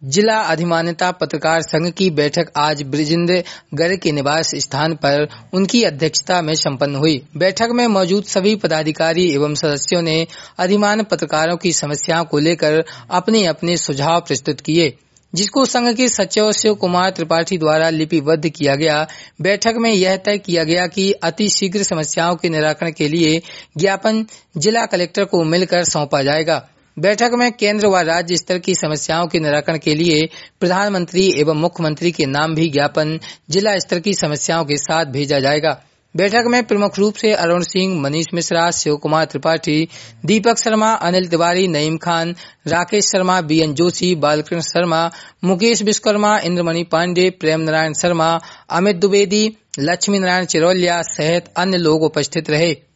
जिला अधिमान्यता पत्रकार संघ की बैठक आज बृजेंद्रगढ़ के निवास स्थान पर उनकी अध्यक्षता में संपन्न हुई। बैठक में मौजूद सभी पदाधिकारी एवं सदस्यों ने अधिमान्य पत्रकारों की समस्याओं को लेकर अपने अपने सुझाव प्रस्तुत किए, जिसको संघ के सचिव शिव कुमार त्रिपाठी द्वारा लिपिबद्ध किया गया। बैठक में यह तय किया गया कि अति शीघ्र समस्याओं के निराकरण के लिए ज्ञापन जिला कलेक्टर को मिलकर सौंपा जाएगा। बैठक में केंद्र व राज्य स्तर की समस्याओं के निराकरण के लिए प्रधानमंत्री एवं मुख्यमंत्री के नाम भी ज्ञापन जिला स्तर की समस्याओं के साथ भेजा जाएगा। बैठक में प्रमुख रूप से अरुण सिंह, मनीष मिश्रा, शिव कुमार त्रिपाठी, दीपक शर्मा, अनिल तिवारी, नईम खान, राकेश शर्मा, बीएन जोशी, बालकृष्ण शर्मा, मुकेश विश्वकर्मा, इंद्रमणि पांडे, प्रेम नारायण शर्मा, अमित द्विवेदी, लक्ष्मी नारायण चिरौलिया सहित अन्य लोग उपस्थित रहे।